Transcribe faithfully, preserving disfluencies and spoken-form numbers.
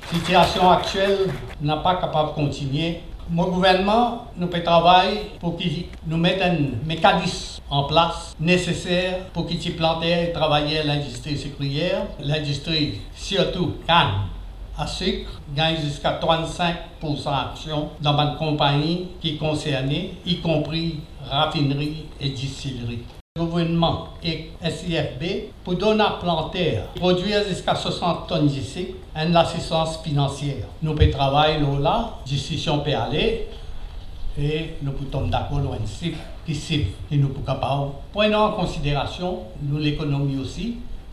La situation actuelle n'a pas capable de continuer. Mon gouvernement nous peut travailler pour qu'il nous mette un mécanisme en place nécessaire pour qu'il puisse planter et travailler l'industrie sucrière, l'industrie surtout canne à sucre, gagne jusqu'à trente-cinq pour cent d'action dans ma compagnie qui est concernée, y compris raffinerie et distillerie. Le gouvernement et S I F B pour donner à planter, produire jusqu'à soixante tonnes d'ici, une assistance financière. Nous pouvons travailler là, discussion peut aller, et nous pouvons d'accord loin de qui qui nous pouvons capables. Prenons en considération nous l'économie aussi.